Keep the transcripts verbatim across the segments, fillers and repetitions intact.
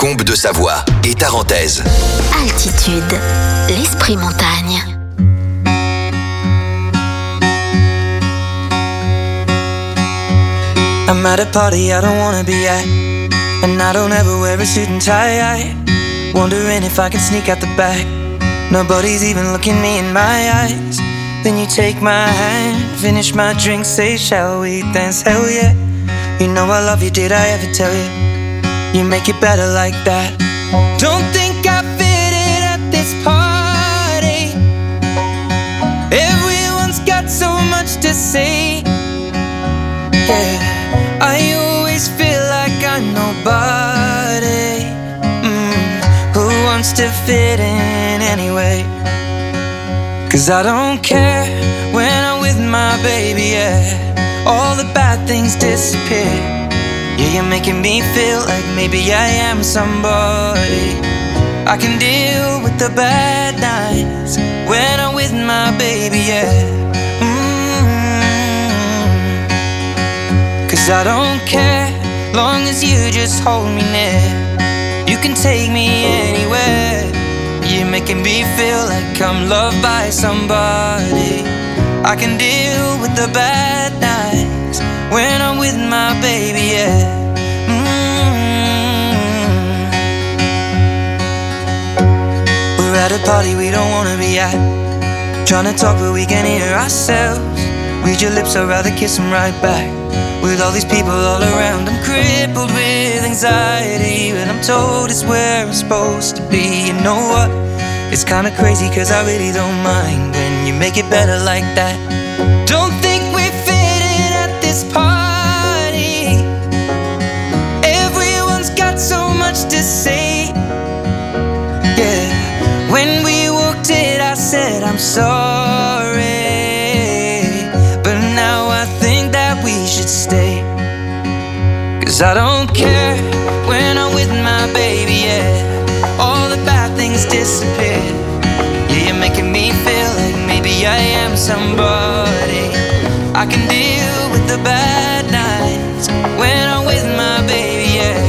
Combe de Savoie et Tarentaise. Altitude, l'esprit montagne. I'm at a party I don't wanna be at, and I don't ever wear a suit and tie. Wondering if I can sneak out the back. Nobody's even looking me in my eyes. Then you take my hand, finish my drink, say shall we dance? Hell yeah. You know I love you, did I ever tell you? You make it better like that. Don't think I fit in at this party. Everyone's got so much to say. Yeah, I always feel like I'm nobody. mm, Who wants to fit in anyway? Cause I don't care when I'm with my baby, yeah. All the bad things disappear. Yeah, you're making me feel like maybe I am somebody. I can deal with the bad nights when I'm with my baby, yeah. mm-hmm. Cause I don't care, long as you just hold me near. You can take me anywhere. You're making me feel like I'm loved by somebody. I can deal with the bad nights when I'm with my baby, yeah. mm-hmm. We're at a party we don't wanna be at, trying to talk but we can hear ourselves. Read your lips, I'd rather kiss them right back. With all these people all around, I'm crippled with anxiety, but I'm told it's where I'm supposed to be. You know what? It's kinda crazy cause I really don't mind when you make it better like that. Don't think we fit in at this party. Everyone's got so much to say. Yeah, when we walked in I said I'm sorry, but now I think that we should stay. Cause I don't care when I'm with my baby, yeah. All the bad things disappear. Yeah, you're making me feel like maybe I am somebody. I can deal with the bad nights when I'm with my baby, yeah.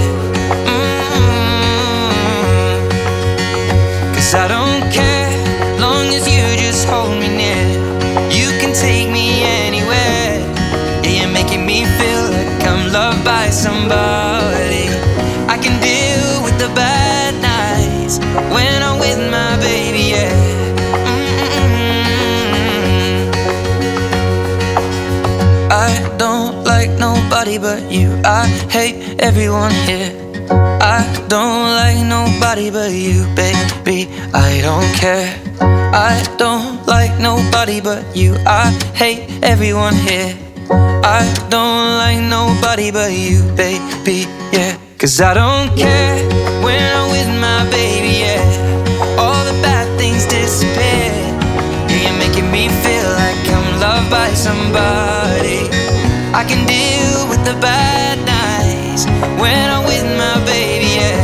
mm-hmm. Cause I don't care, long as you just hold me near. You can take me anywhere. Yeah, you're making me feel like I'm loved by somebody. I can deal with the bad nights when I'm with my baby, yeah. mm-hmm. I don't like nobody but you. I hate everyone here. I don't like nobody but you, baby. I don't care. I don't like nobody but you. I hate everyone here. I don't like nobody but you, baby, yeah. Cause I don't care when I'm with my baby, yeah. All the bad things disappear. Yeah, you're making me feel like I'm loved by somebody. I can deal with the bad nights when I'm with my baby, yeah.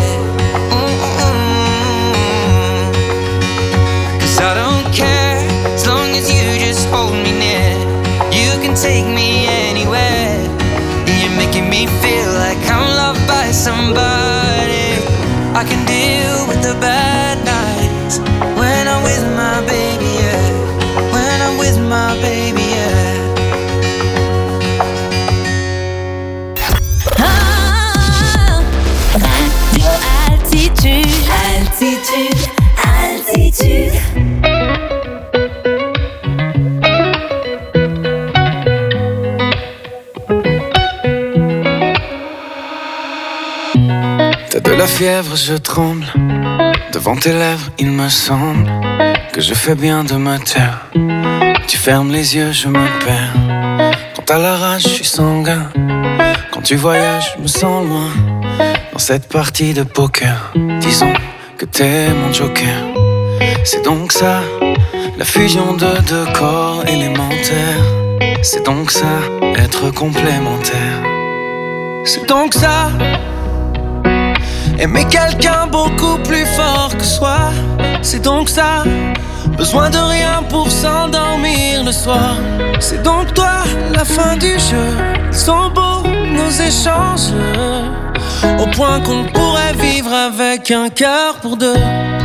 mm-hmm. Cause I don't care, as long as you just hold me near. You can take me anywhere. Yeah, you're making me feel like I'm loved by somebody. I can deal with the bad nights when I'm with my baby, yeah. When I'm with my baby, yeah. Radio Altitude, Altitude, Altitude. T'as de la fièvre, je tremble. Devant tes lèvres, il me semble que je fais bien de me taire. Tu fermes les yeux, je me perds. Quand à la rage, je suis sanguin. Quand tu voyages, je me sens loin. Dans cette partie de poker, disons que t'es mon joker. C'est donc ça, la fusion de deux corps élémentaires. C'est donc ça, être complémentaire. C'est donc ça, aimer quelqu'un beaucoup plus fort que soi. C'est donc ça, besoin de rien pour s'endormir le soir. C'est donc toi, la fin du jeu. Ils sont beaux nos échanges. au point qu'on pourrait vivre avec un cœur pour deux.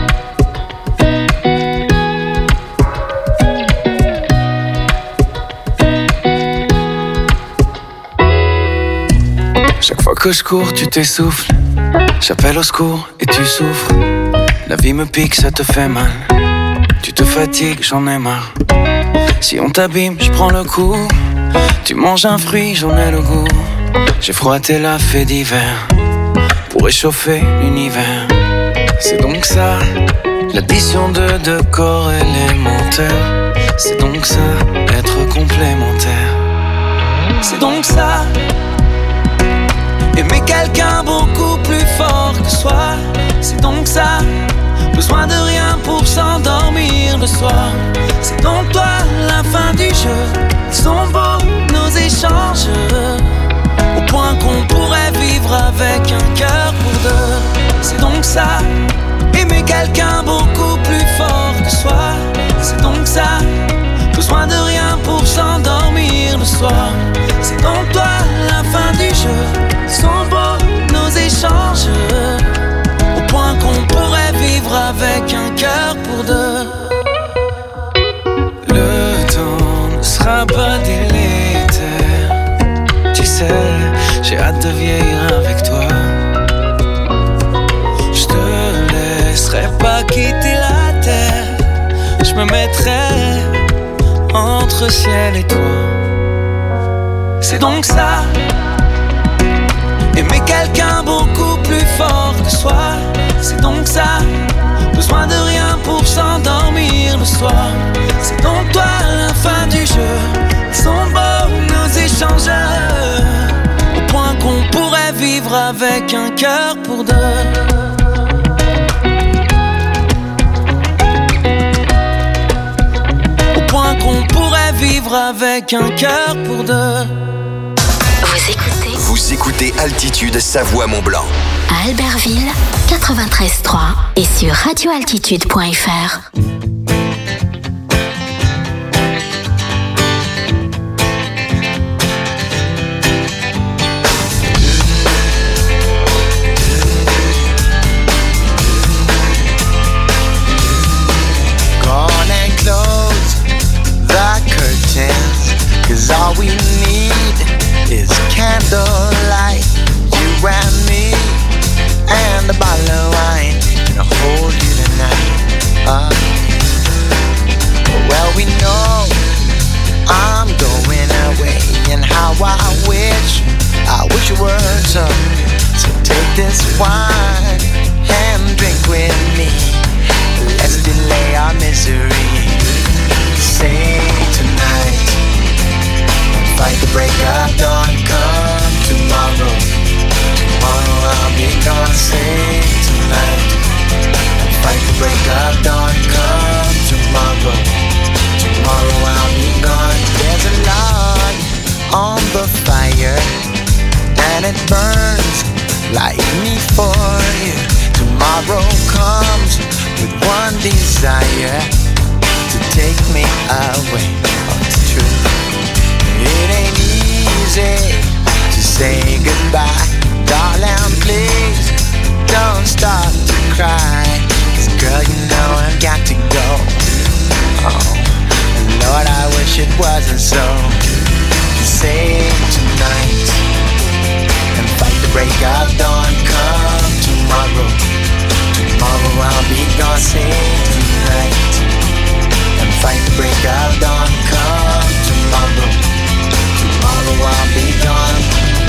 Chaque fois que je cours, tu t'essouffles. J'appelle au secours et tu souffres. La vie me pique, ça te fait mal. Tu te fatigues, j'en ai marre. Si on t'abîme, je prends le coup. Tu manges un fruit, j'en ai le goût. J'ai froid, t'es la fée d'hiver pour réchauffer l'univers. C'est donc ça, l'addition de deux corps élémentaires. C'est donc ça, être complémentaire. C'est donc ça, aimer quelqu'un beaucoup plus fort que soi. C'est donc ça, besoin de rien pour s'endormir le soir. C'est donc toi, la fin du jeu. Ils sont beaux, nos échanges, au point qu'on pourrait vivre avec un cœur pour deux. C'est donc ça, aimer quelqu'un beaucoup plus fort que soi. C'est donc ça, besoin de rien pour s'endormir le soir. C'est donc toi, la fin du jeu. Ils sont beaux, nos échanges, au point qu'on pourrait vivre avec un cœur pour deux. Le temps ne sera pas délétère. Tu sais, j'ai hâte de vieillir avec toi. Je te laisserai pas quitter la terre. Je me mettrai entre ciel et toi. C'est donc ça, aimer quelqu'un beaucoup plus fort que soi. C'est donc ça, besoin de rien pour s'endormir le soir. C'est donc toi, la fin du jeu. Ils sont beaux, nos échanges, au point qu'on pourrait vivre avec un cœur pour deux. Au point qu'on pourrait vivre avec un cœur pour deux. Vous écoutez Vous écoutez Altitude Savoie-Mont-Blanc. À Albertville, quatre-vingt-treize trois et sur radio altitude point f r. Gone and close the curtains, 'cause all we need is candlelight, you and me, and a bottle of wine, and I'll hold you tonight. Uh, well, we know I'm going away, and how I wish, I wish it were so. So take this wine and drink with me. Let's delay our misery. Say tonight, fight the break of dawn, come tomorrow. Tomorrow I'll be gone, say tonight. Fight the break of dawn, come tomorrow. Tomorrow I'll be gone. There's a log on the fire, and it burns like me for you. Tomorrow comes with one desire, to take me away. Oh, it's true. It ain't easy to say goodbye. Darling, please don't start to cry, 'cause girl, you know I've got to go. Oh, and Lord, I wish it wasn't so. Save tonight and fight the break of dawn, come tomorrow. Tomorrow I'll be gone, save tonight and fight the break of dawn, come tomorrow. Tomorrow I'll be gone.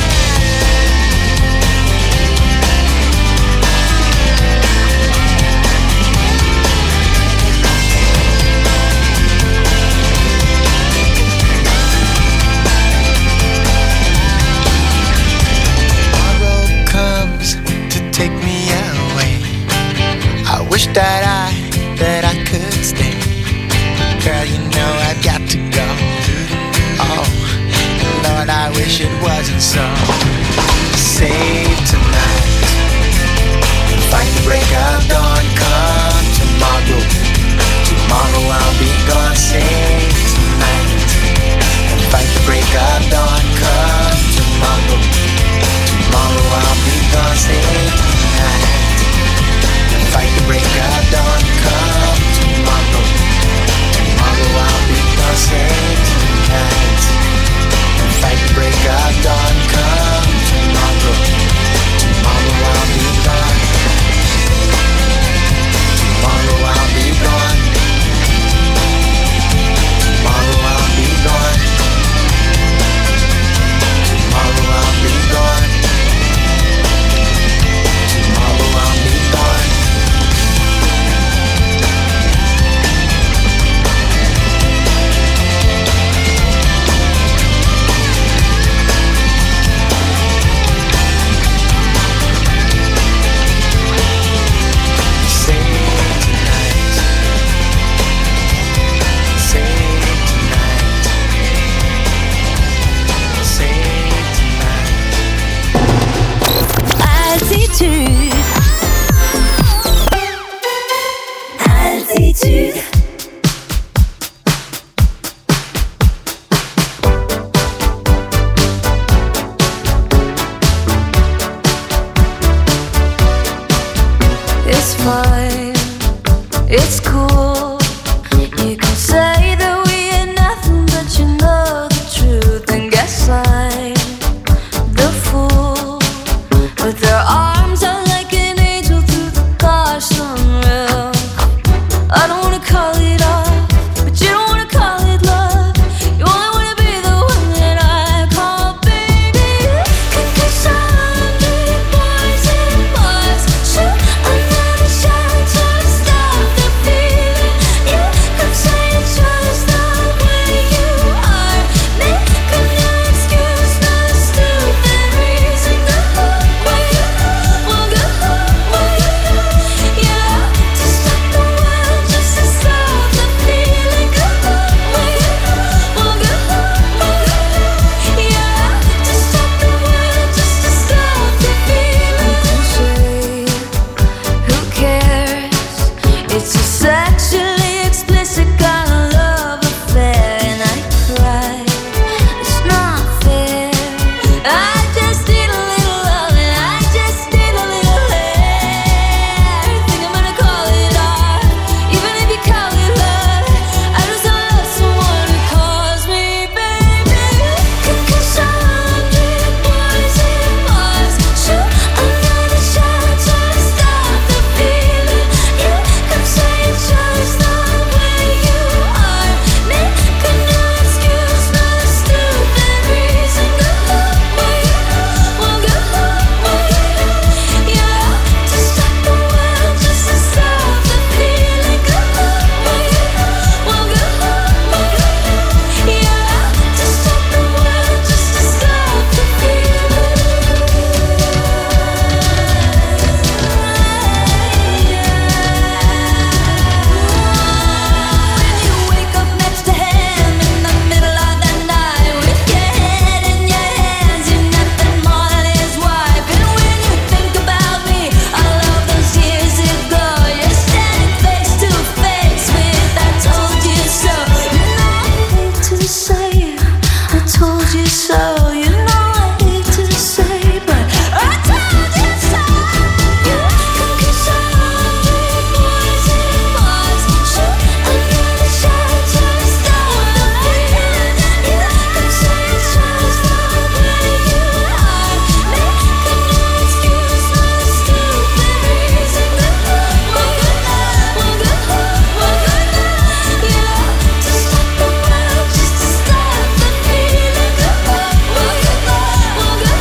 Tomorrow comes to take me away. I wish that I, that I could stay. Girl, you know I've got to go. Oh, Lord, I wish it wasn't so. Save tonight and fight the break of dawn, come tomorrow. Tomorrow I'll be gone, save tonight and fight the break of dawn, come tomorrow. Tomorrow I'll be gone, fine. It's cool. You can say that we ain't nothing, but you know the truth. And guess I'm the fool with their arms out like an angel through the car sunroof. I don't wanna call it off, but you don't wanna call it love. You only wanna be the one that I call baby. Cause a hundred boys and bars shoot another shot to stop the feeling. You could say it's just the way you are, making no excuse, no stupid reason to hurt where you will go where you yeah, to stop the world just to stop the feeling. Go where you will go where you yeah, to stop the world just to stop the feeling. Who cares? It's a sexually explicit kind of love affair, and I cry. It's not fair. I just need a little love, and I just need a little hair. Think I'm gonna call it art, even if you call it love. I just don't love someone who calls me baby. Cause a hundred boys and bars shoot another shot to stop the feeling. You could say it's just the way you are, making no excuse, no stupid reason to hurt where you will go where you yeah, to stop the world just to stop the feeling. Go where you will go where you yeah, to stop the world just to stop the feeling. When you wake up next to him in the middle of the night with your head in your hands, you're nothing more than his wife. And when you think about me, all of those years ago, you're standing face to face with I told you so. You know I hate to say it, I told you so. You know I hate to say, but I told you so. You cause a hundred boys and bars shoot another shot to stop the feeling. You could say it's just the way you are, making no excuse, no stupid reason to hurt where you will go where you yeah, to stop the world just to stop the feeling. Go where you will go where you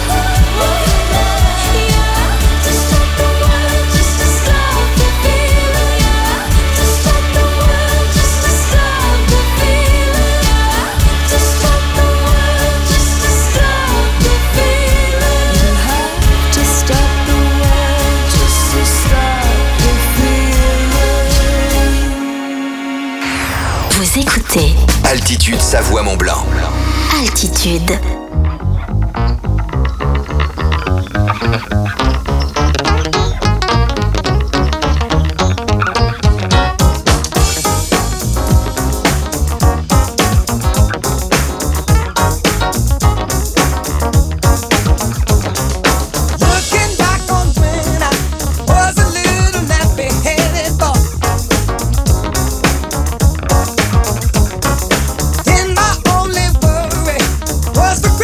yeah, to stop the world just to stop the feeling. Yeah, to stop the world just to stop the feeling. Yeah, to stop the world just to stop the feeling. You have to stop the world just to stop the feeling. Vous écoutez Altitude Savoie Mont Blanc. Altitude. Looking back on when I was a little nappy-headed boy, then my only worry was the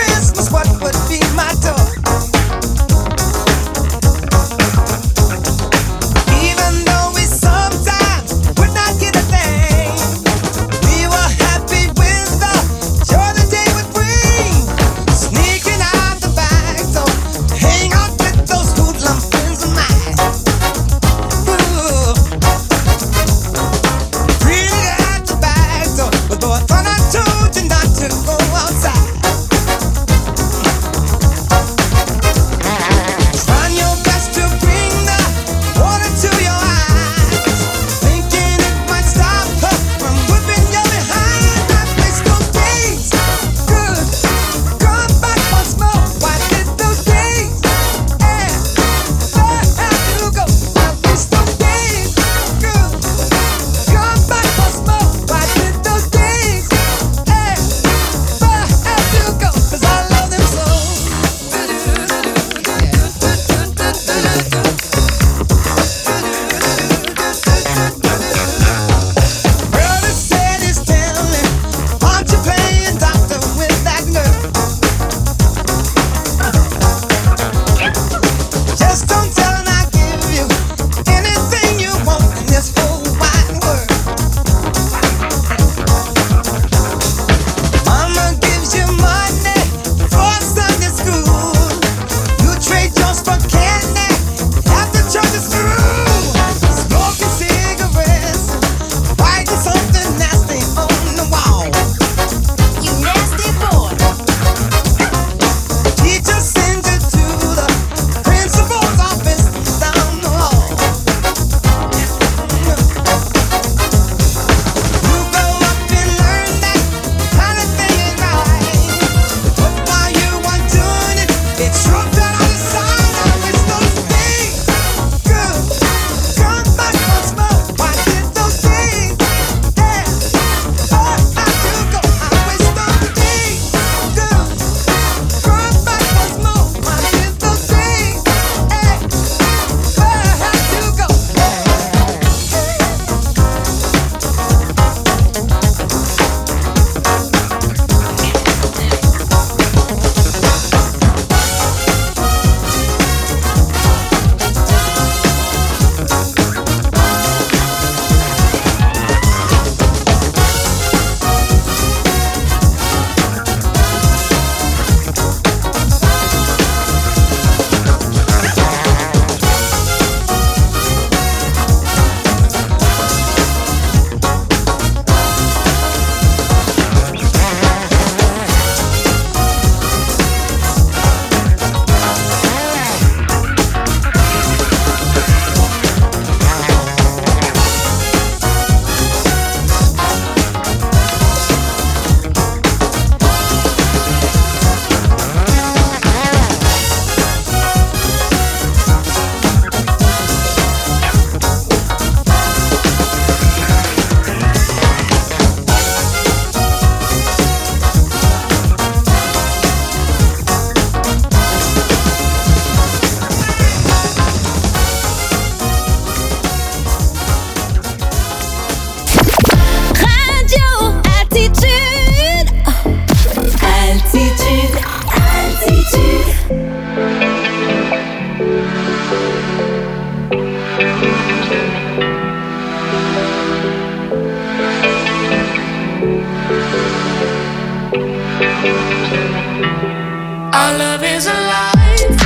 Our love is alive.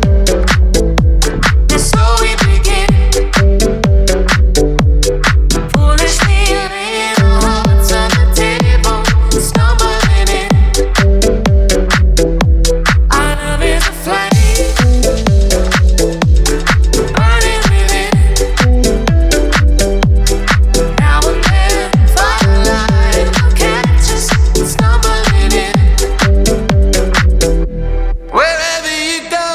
And so we begin. Foolishly laying our hearts on the table, stumbling in. Our love is a flame, burning within. Now and then, firelight will catch us stumbling in. Wherever you go,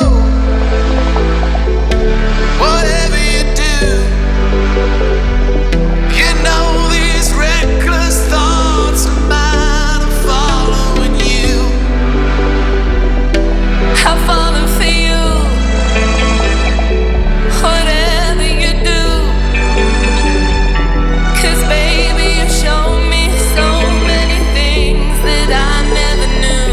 whatever you do, you know these reckless thoughts of mine are following you. I follow for you, whatever you do. 'Cause baby, you show me so many things that I never knew.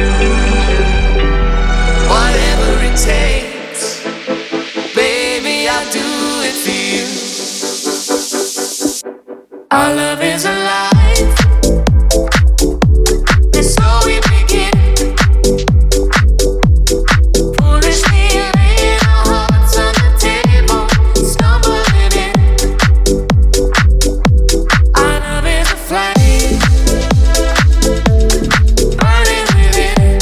Whatever it takes, baby, I'll do it for you. Our love is alive, and so we begin. Foolishly laying our hearts on the table, stumbling in. Our love is a flame, burning within.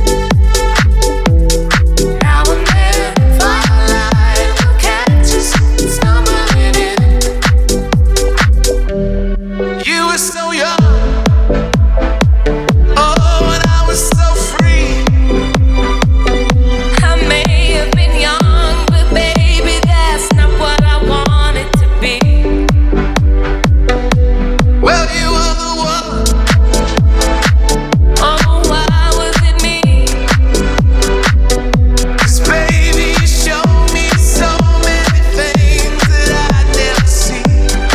Now and then, firelight will catch us stumbling in. You were so young, oh, and I was so free. I may have been young, but baby, that's not what I wanted to be. Well, you were the one. Oh, why was it me? 'Cause baby, you showed me so many things that I'd never see.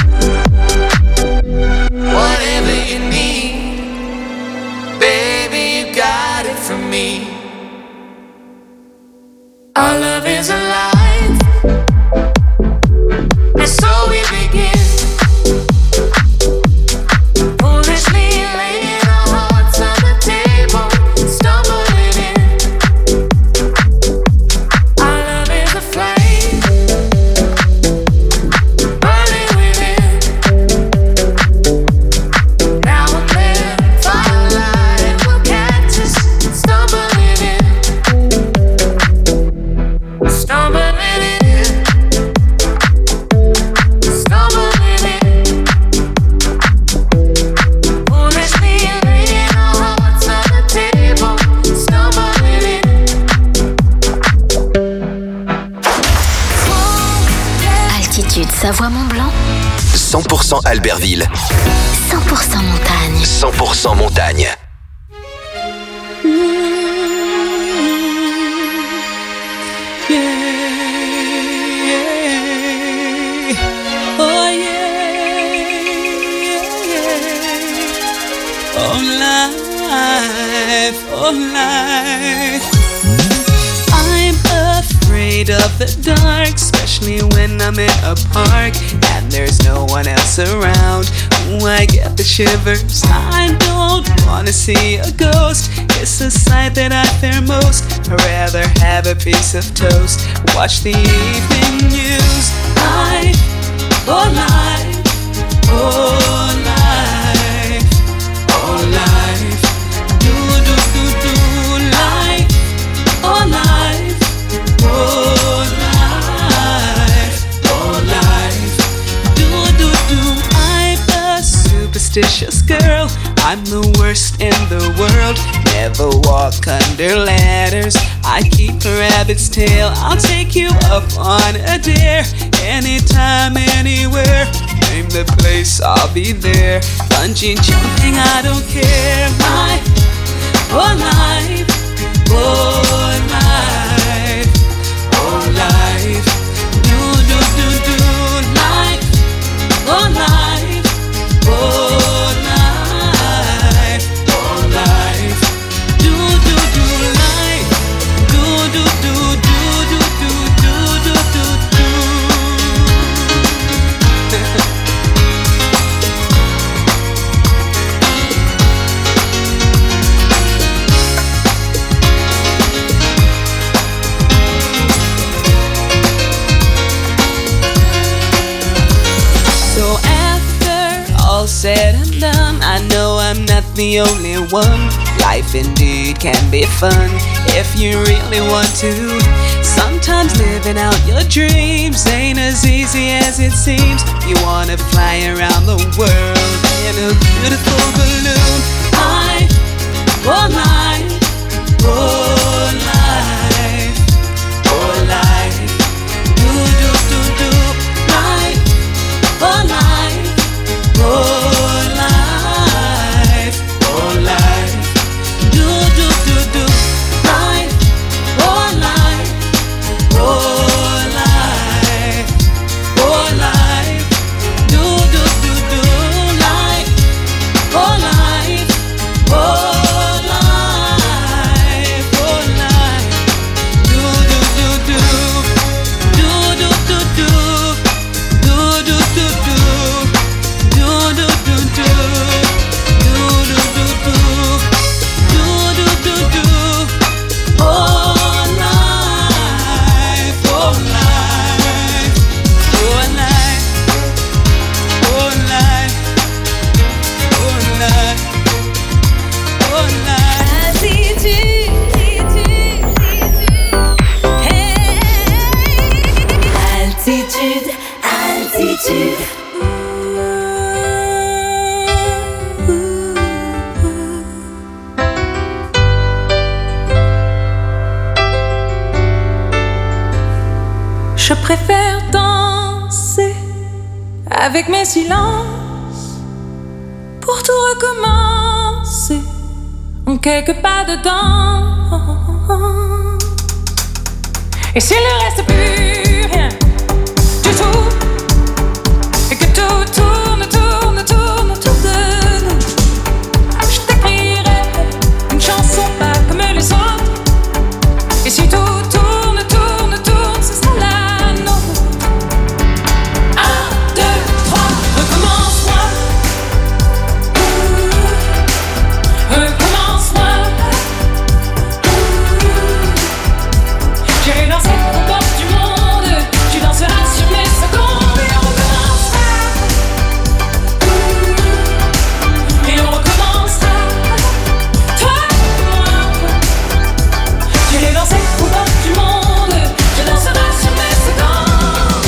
Whatever you need, baby, you got it from me. Our love is alive, and so we begin. Foolishly laying our hearts on the table, stumbling in. Our love is a flame, burning within. Now and then, firelight will catch us stumbling in. Stumbling in. Stumbling in. Foolishly laying our hearts on the table, stumbling in. Altitude Savoie-Mont-Blanc, cent pour cent Albertville, cent pour cent montagne. cent pour cent montagne. Oh yeah, oh life, oh life. I'm afraid of the dark, especially when I'm in a park and there's no one else around. Ooh, I get the shivers. I don't wanna see a ghost. It's the sight that I fear most. I'd rather have a piece of toast, watch the evening news. Life, oh life, oh life, oh life. Do do do do life, oh life, oh life, oh life. Do do do. I'm a superstitious girl. I'm the worst in the world. Never walk under ladders. I keep a rabbit's tail. I'll take you up on a dare. Anytime, anywhere. Name the place, I'll be there. Bungee jumping, I don't care. Life, oh life, oh life, oh life. Do do do do life, oh life, oh life, oh life. Do do do life, do do do do do do do do do do. the only one. Life indeed can be fun if you really want to. Sometimes living out your dreams ain't as easy as it seems. You wanna fly around the world in a beautiful balloon. I want life, oh life, oh life. Do do do do life, oh life, oh life, oh life. Do do do do life, oh life, oh life, oh life. Do do do do life, oh life, oh life, oh life. Do do do do, do do do do, do do do do, do do do do, do do do do, do do do do. Oh life, oh life, oh life, oh life, oh life, oh life. Altitude, altitude, altitude. Je préfère danser avec mes silences pour tout recommencer en quelques pas dedans. Et s'il ne reste plus rien du tout, et que tout tourne, tourne, tourne autour de nous, je t'écrirai une chanson pas comme les autres. Et si tout tourne, tourne, tourne, ce sera la nôtre. Un, deux, trois, recommence-moi. Recommence-moi. J'irai danser au bord du monde. Tu danseras sur mes secondes. Et on recommencera. Et on recommencera. Toi et moi. J'irai danser au bord du monde. Tu danseras sur mes secondes.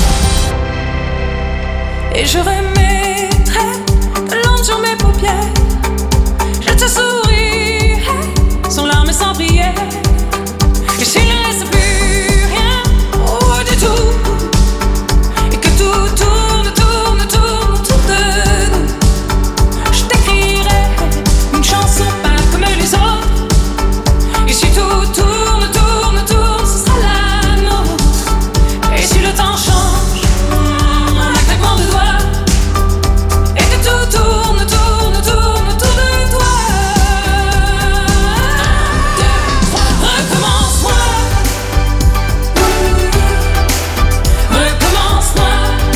Et je remettrai de l'encre sur mes paupières. Je te sourirai sans larmes et sans prière. Et s'il ne reste plus rien, oh du tout, et que tout tourne, tourne, tourne autour de nous, je t'écrirai une chanson pas comme les autres. Et si tout tourne, tourne, tourne, ce sera la nôtre. Et si le temps change, mm, en un claquement de doigts, et que tout tourne, tourne, tourne autour de toi. Un, deux, trois, recommence-moi. Recommence-moi.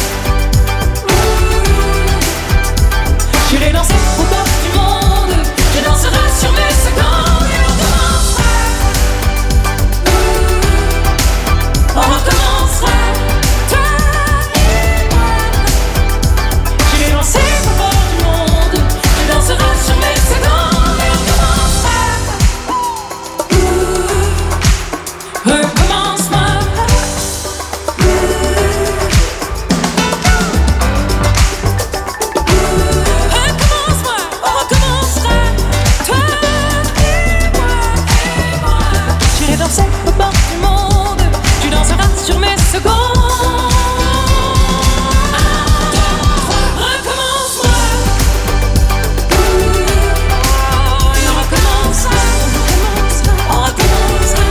J'irai danser au bord du monde. Tu danseras sur mes secondes. Et on recommencera. On recommencera. Toi et moi. J'irai danser au bord du monde. Tu danseras sur mes secondes. Et on recommencera. Recommence-moi. Recommence-moi, on recommencera. Toi et moi, et moi. J'irai danser au bord du monde. Tu danseras sur mes secondes. Un, deux, trois, recommence-moi. Et on recommencera. On recommencera.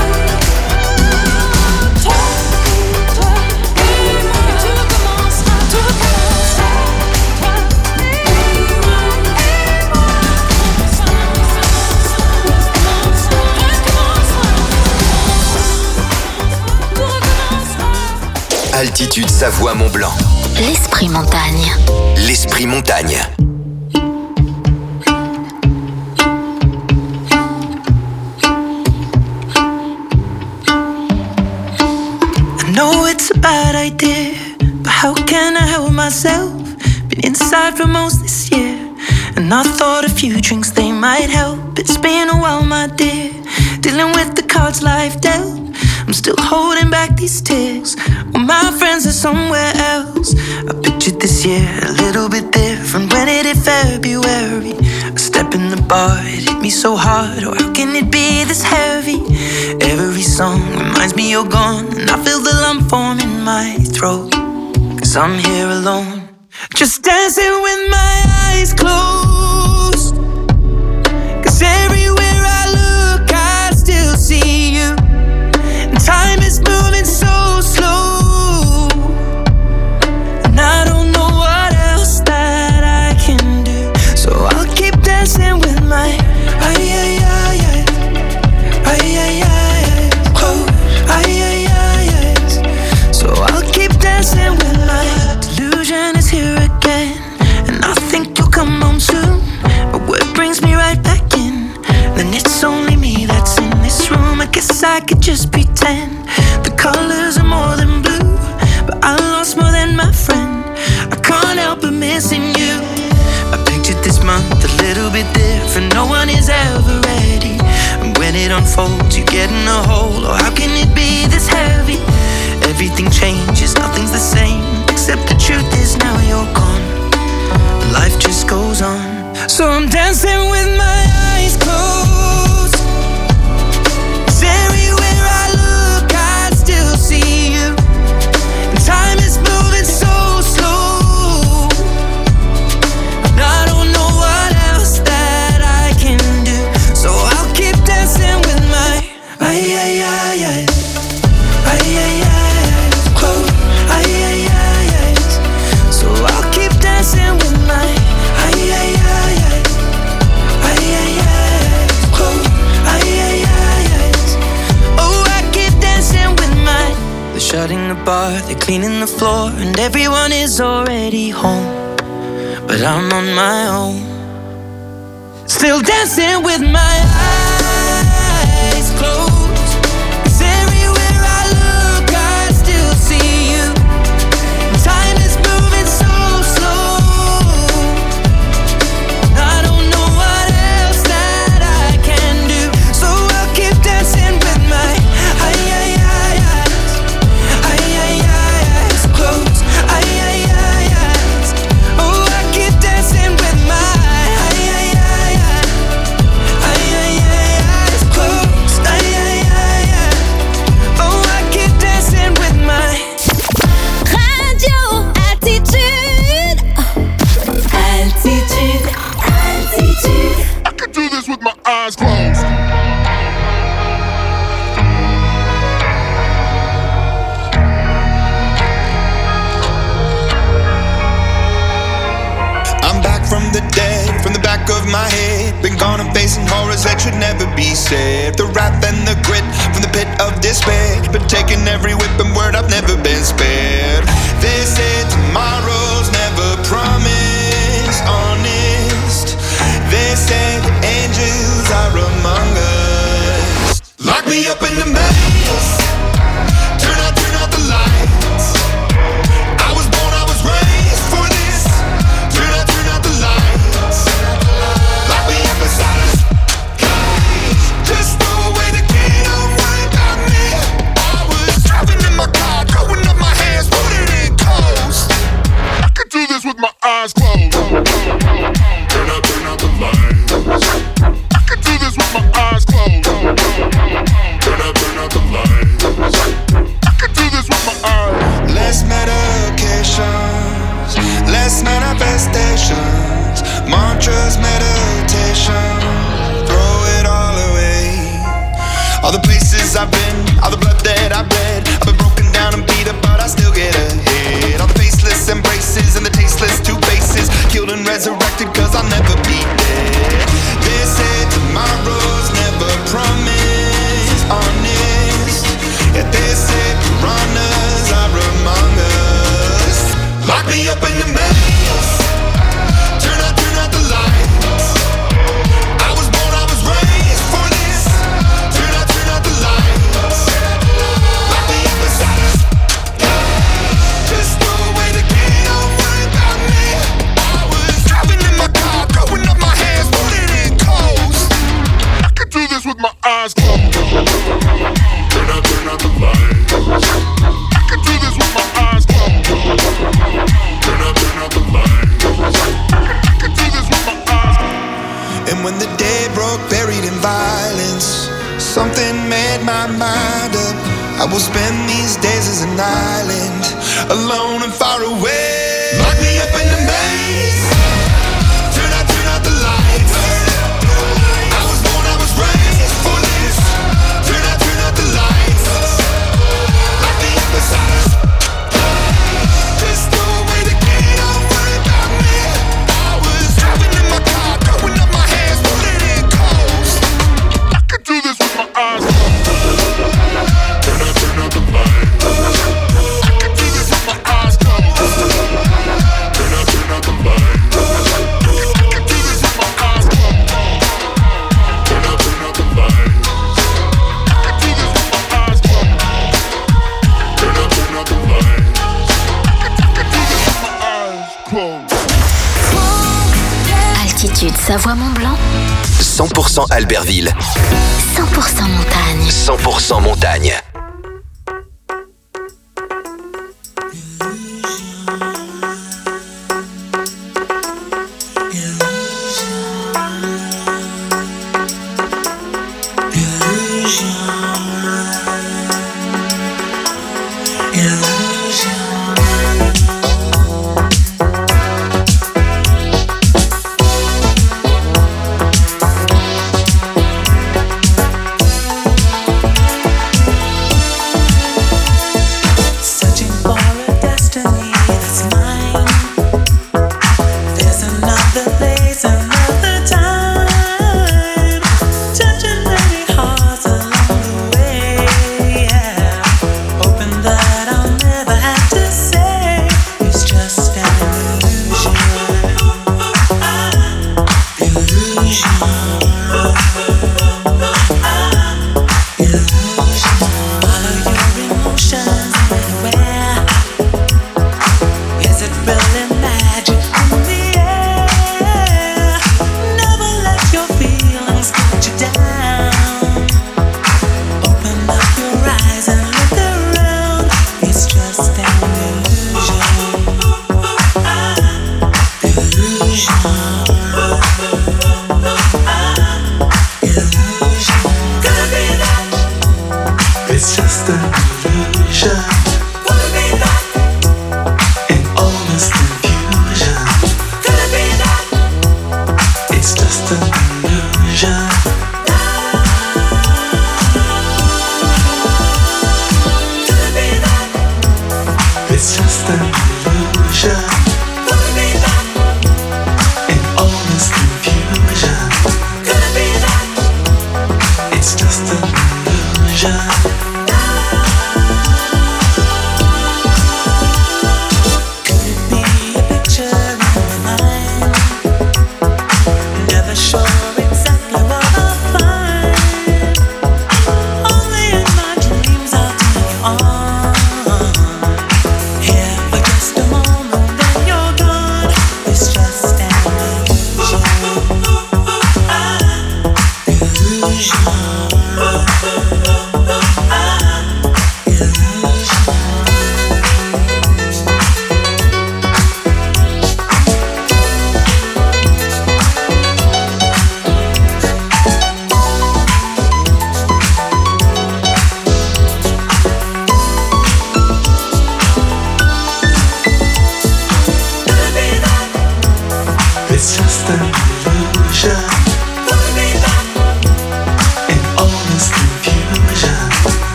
Toi, toi et moi. Et tu recommenceras. Tout recommencera. Toi et moi, et moi. Tout recommencera. Altitude Savoie Mont Blanc. L'esprit montagne. L'esprit montagne. I know it's a bad idea, but how can I help myself? Been inside for most this year, and I thought a few drinks they might might help. It's been a while, my dear, dealing with the cards life dealt. I'm still holding back these tears while my friends are somewhere else. I pictured this year a little bit different when it hit February. A step in the bar, it hit me so hard. Or how can it be this heavy? Every song reminds me you're gone, and I feel the lump form in my throat. Cause I'm here alone, just dancing with my eyes closed. Cause everywhere I look I still see you. Time is moving so slow, and I don't know what else that I can do. So I'll keep dancing with my ay ay ay ay ay ay ay oh ay ay ay ay. So I'll keep dancing with my delusion is here again, and I think you'll come home soon. But what brings me right back in? Then it's only me that's in this room. I guess I could just pretend the colors are more than blue, but I lost more than my friend. I can't help but missing you. I pictured this month a little bit different. No one is ever ready, and when it unfolds you get in a hole. Or how can it be this heavy? Everything changes, nothing's the same, except the truth is now you're gone. Life just goes on, so I'm dancing with my eyes closed. Cause everywhere I look I still see you. And time is moving so slow, and I don't know what else that I can do. So I'll keep dancing with my ay ay ay ay ay ay ay close ay ay ay ay. So I'll keep dancing with my ay ay ay ay ay ay ay close ay ay ay ay. Oh, I keep dancing with my. They're shutting the bar, they're cleaning the floor, and everyone is already home, but I'm on my own, still dancing with my eyes closed. Cause everywhere I look I still see you. Time is moving so slow, and I don't know what else that I can do. So I'll keep dancing with my ay ay ay eyes ay ay ay eyes closed ay ay ay eyes. Oh, I keep dancing with my ay ay ay ay ay ay ay eyes closed ay ay ay ay. Oh, I keep dancing with my Radio Altitude. Altitude. Altitude. I could do this with my eyes closed. I'm back from the dead, from the back of my head. Been gone and facing horrors that should never be said. The wrath and the grit from the pit of despair. Been taking every whip and word, I've never been spared. They said tomorrow's never promised, honest. They said angels are among us. Lock me up in the maze. Turn out, turn out the lights. I was born, I was raised for this. Turn out, turn out the lights. Lock me up inside this cage. Just throw away the key, don't worry about me. I was driving in my car, throwing up my hands, putting it coast. I could do this with my eyes closed. Turn out, turn out the lights. I could do this with my eyes closed. Turn out, turn out the lights. I could do this with my eyes. Less medications, less manifestations, mantras, meditation, throw it all away. All the places I've been, all the blood that I've bled, I've been broken down and beat up, but I still get ahead. All the faceless embraces and the tasteless two faces, killed and resurrected cause I'll never be dead. They said tomorrow's never promised, honest. Yeah, they said piranhas are among us. Lock me up in the maze. Turn out, turn out the lights. I was born, I was raised for this. Turn out, turn out the lights. Lock me up inside this cage. Just throw away the key, don't worry about me. I was driving in my car, throwing up my hands, putting it cold. I will spend these days as an island, alone and far away. Lock me up in the maze. Turn out, turn out the lights. I was born, I was raised for this. Turn out, turn out the lights. Lock me up beside us. Just throw away the key, don't worry about me. I was driving in my car, throwing up my hands, pulling in coast. I could do this with my eyes closed. Turn out, turn out the lights. I could do this with my eyes closed. Turn out, turn out the lights. I could do this with my eyes closed. Turn out, turn out the lights. I could do this with my eyes closed. Turn out, turn out the lights. I could do this with my eyes closed. Altitude Savoie-Mont-Blanc, cent pour cent Albertville, cent pour cent montagne. cent pour cent montagne.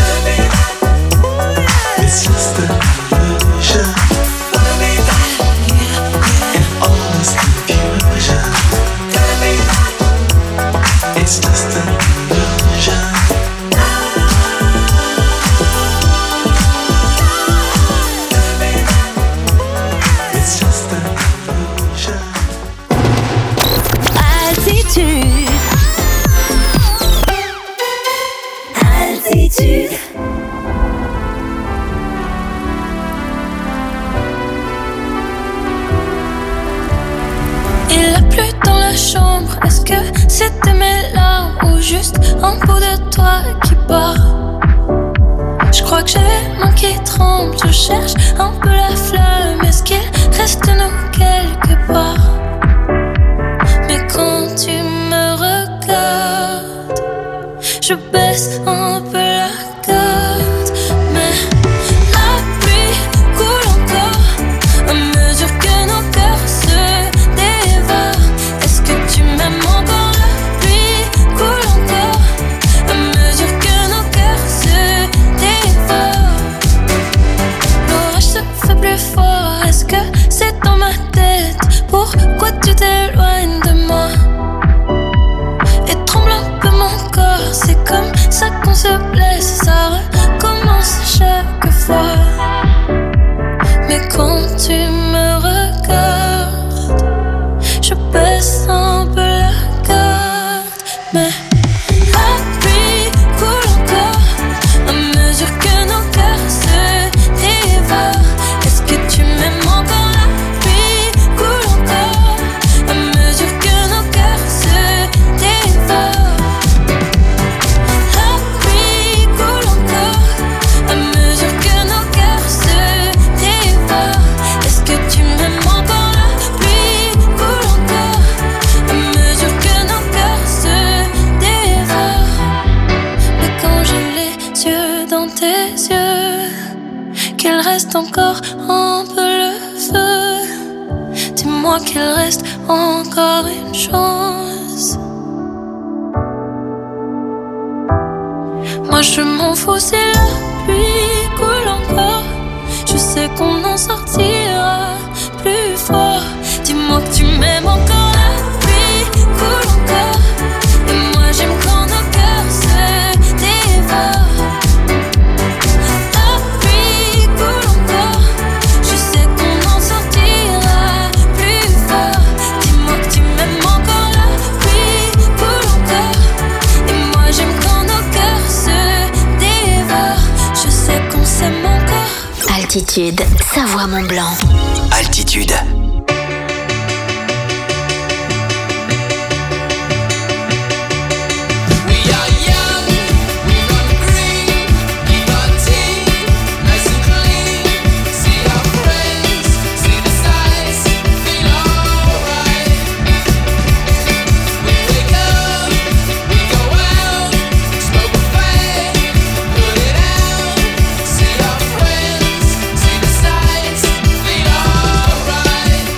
It's just an illusion. Est-ce que c'était mes larmes ou juste un bout de toi qui part? Je crois que j'ai les mains qui tremblent. Je cherche un peu la flamme. Est-ce qu'il reste nous quelque part? Mais quand tu me regardes, je baisse un peu la garde. Mais la pluie coule encore à mesure que nos cœurs se dévorent. Est-ce que tu m'aimes encore? La pluie coule encore à mesure que nos cœurs se dévorent. L'orage se fait plus fort. Est-ce que c'est dans ma tête? Pourquoi tu t'éloignes de moi? Et tremble un peu mon corps. C'est comme ça qu'on se blesse. Ça recommence chaque fois. Mais quand tu me regardes, je baisse un peu la garde. Mais la pluie coule encore à mesure que nos cœurs se dévorent. Est-ce que tu m'aimes encore? La pluie coule encore à mesure que nos cœurs se dévorent. La pluie coule encore à mesure que nos cœurs se dévorent. Est-ce que tu m'aimes encore? La pluie coule encore à mesure que nos cœurs se dévorent. Mais quand j'ai les yeux dans tes yeux, qu'il reste encore un peu le feu. Dis-moi qu'il reste encore une chance. Moi je m'en fous si la pluie coule encore. Je sais qu'on en sortira plus fort. Dis-moi que tu m'aimes encore. La pluie coule encore. Et moi j'aime quand nos cœurs se dévorent. La pluie coule encore. Je sais qu'on en sortira plus fort. Dis-moi que tu m'aimes encore. La pluie coule encore. Et moi j'aime quand nos cœurs se dévorent. Je sais qu'on s'aime encore. Altitude, Savoie-Mont-Blanc. Altitude. Right.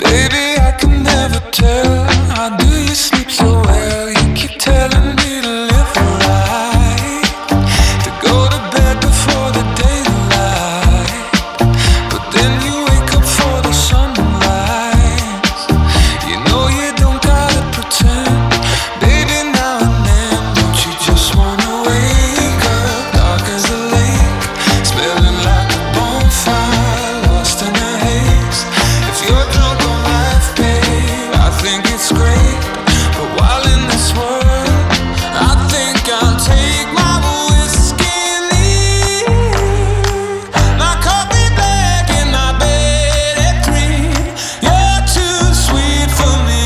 Baby, I can never tell. How do you sleep so well? You keep telling me to live right, to go to bed before the daylight, but then you wake up for the sunrise. You know you don't gotta pretend. Baby, now and then, don't you just wanna wake up dark as a lake, smelling like a bonfire, lost in a haze. If you're drunk on life, babe, I think it's great. But while in this world, I think I'll take my whiskey and leave. My coffee black and my bed at three. You're too sweet for me.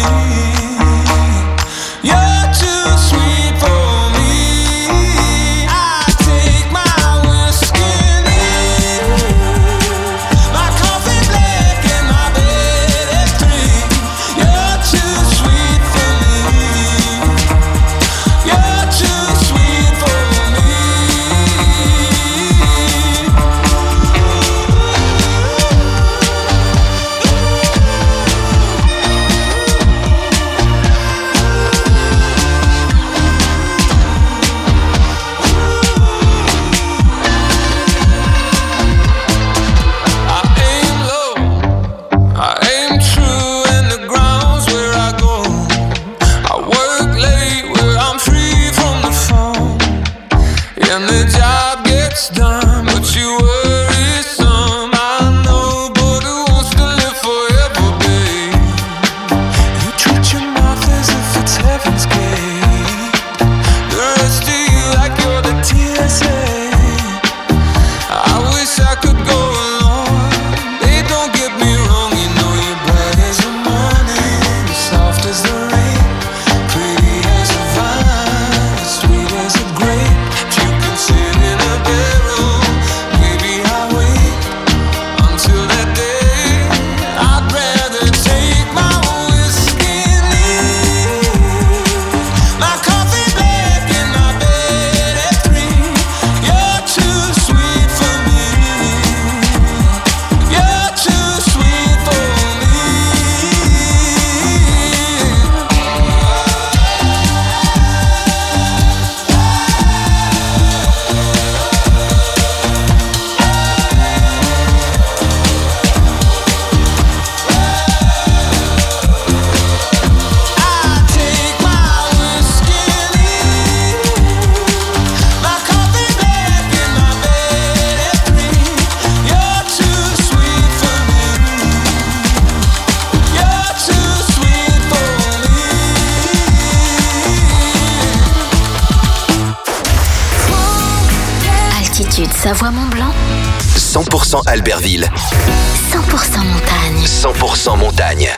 You're too sweet for me. I take my whiskey and leave. My coffee black and my bed at three. You're too sweet for me. You're too sweet for me. I aim low, I aim true, and the ground's where I go. I work late where I'm free from the phone, and the job gets done, but you worry some. I know, but who wants to live forever, babe? You treat your mouth as if it's heaven's gate. The rest of you like you're the T S A. I wish I could go along. Hey, don't get me wrong, you know you're bright as the morning, soft as the rain, pretty as a vine, sweet as a grape. If you can sit in a bedroom, maybe I'll wait until that day. I'd rather take my whiskey and leave. My coffee black and my bed at three. You're too sweet for me. You're too sweet for me. I take my whiskey and leave. My coffee black and my bed at three. You're too sweet for me. You're too sweet for me. Altitude Savoie-Mont-Blanc, cent pour cent Albertville, cent pour cent montagne. cent pour cent montagne.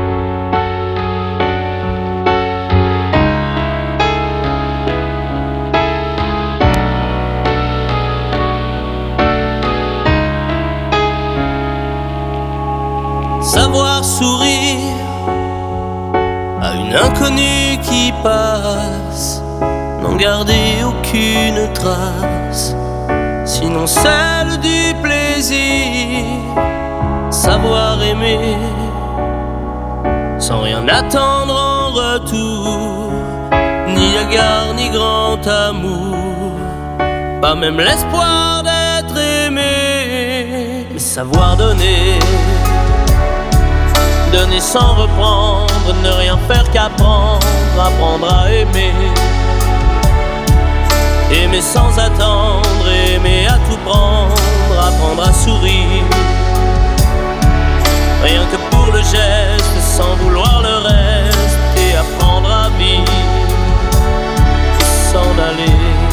Savoir sourire à une inconnue qui passe, n'en garder aucune trace, sinon celle du plaisir. Savoir aimer sans rien attendre en retour, ni égard ni grand amour, pas même l'espoir d'être aimé. Mais savoir donner, donner sans reprendre, ne rien faire qu'apprendre, apprendre à aimer. Aimer sans attendre, aimer à tout prendre, apprendre à sourire. Rien que pour le geste, sans vouloir le reste, et apprendre à vivre, et s'en aller.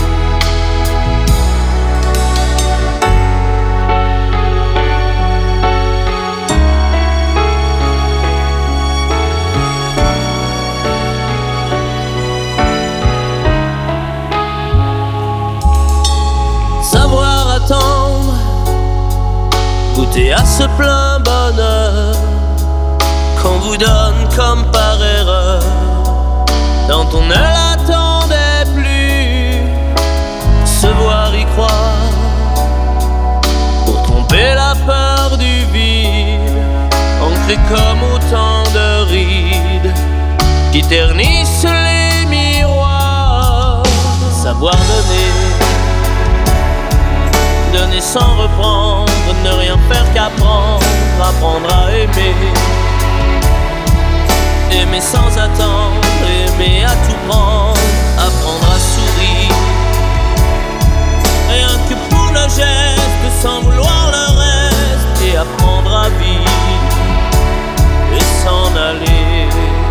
Savoir attendre, goûter à ce plein bonheur qu'on vous donne comme par erreur, dont on ne l'attendait plus. Se voir y croire, pour tromper la peur du vide, ancré comme autant de rides qui ternissent les miroirs. Savoir donner, donner sans reprendre, ne rien faire qu'apprendre, apprendre à aimer. Aimer sans attendre, aimer à tout prendre, apprendre à sourire. Rien que pour le geste, sans vouloir le reste, et apprendre à vivre et s'en aller.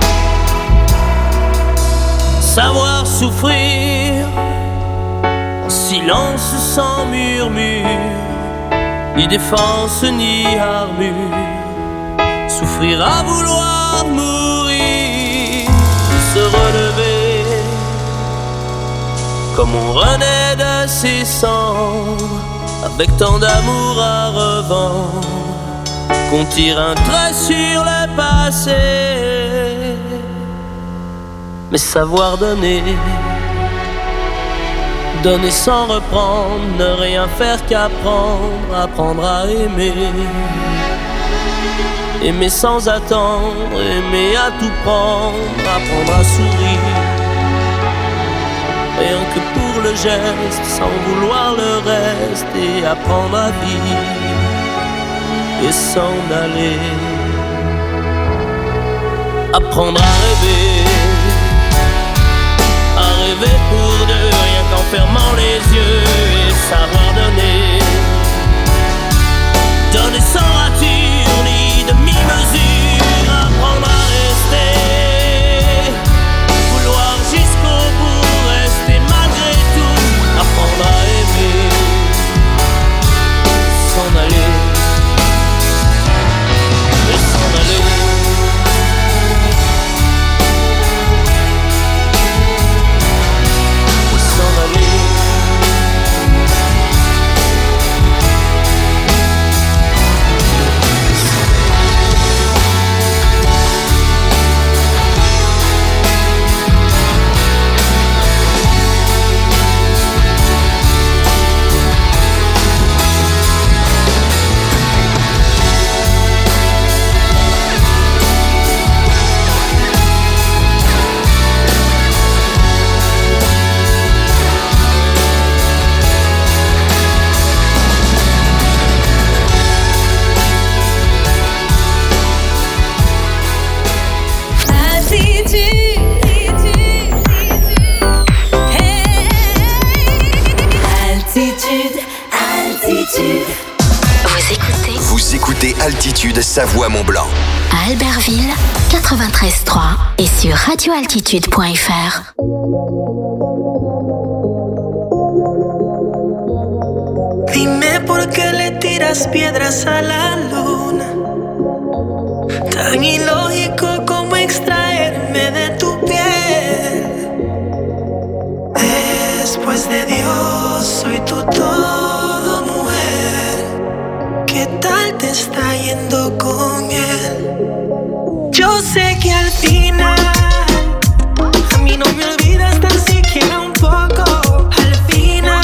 Savoir souffrir, en silence sans murmure, ni défense ni armure. Souffrir à vouloir mourir, se relever, comme on renaît de ses cendres, avec tant d'amour à revendre, qu'on tire un trait sur le passé. Mais savoir donner, donner sans reprendre, ne rien faire qu'apprendre, apprendre à aimer. Aimer sans attendre, aimer à tout prendre, apprendre à sourire. Rien que pour le geste, sans vouloir le reste, et apprendre à vivre et s'en aller. Apprendre à rêver, à rêver pour deux, rien qu'en fermant les yeux, et savoir donner, donner sans rature ni demi-mesure, apprendre à rester, vouloir jusqu'au bout, rester malgré tout, apprendre à aimer, s'en aller, et s'en aller. Vous écoutez Vous écoutez Altitude Savoie-Mont-Blanc. à Albertville, quatre-vingt-treize trois et sur radio altitude point f r. Dime por qué le tiras piedras a la luna. Tan ilógico como extraerme de tu piel. Después de Dios soy tu todo, mujer. ¿Qué tal te está yendo con él? Yo sé que al final a mí no me olvidas tan siquiera un poco. Al final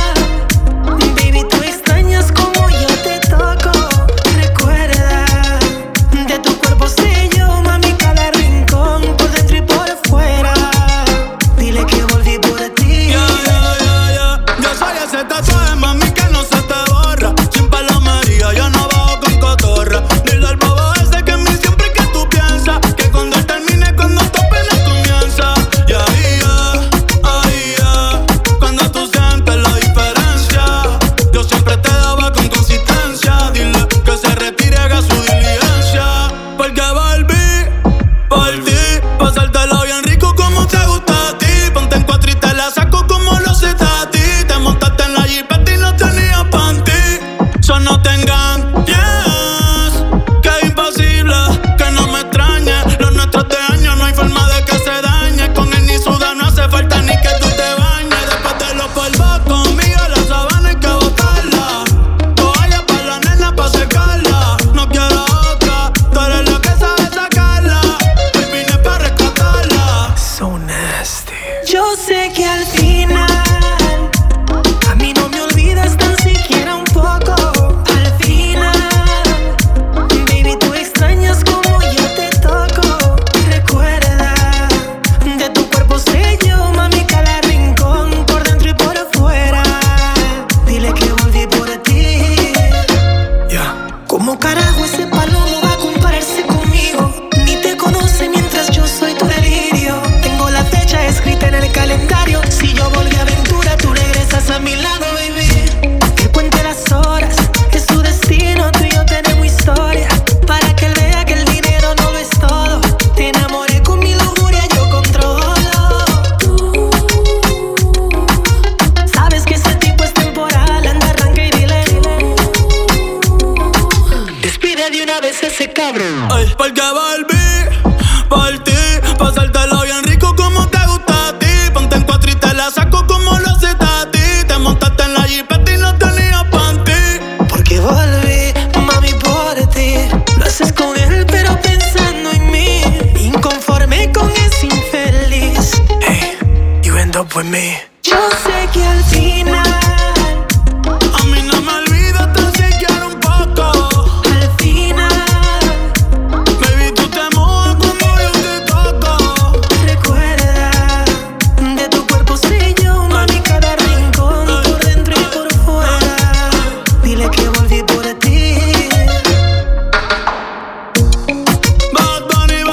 Dile al bobo ese que me siempre que tú piensas que cuando termine volví por ti, pasártelo bien rico como te gusta a ti. Ponte en cuatro y te la saco como lo haces a ti. Te montaste en la jipeta y no tenías panty. Porque volví, mami, por ti. Lo haces con él pero pensando en mí. Inconforme con ese infeliz. Hey, you end up with me. Yo sé que al fin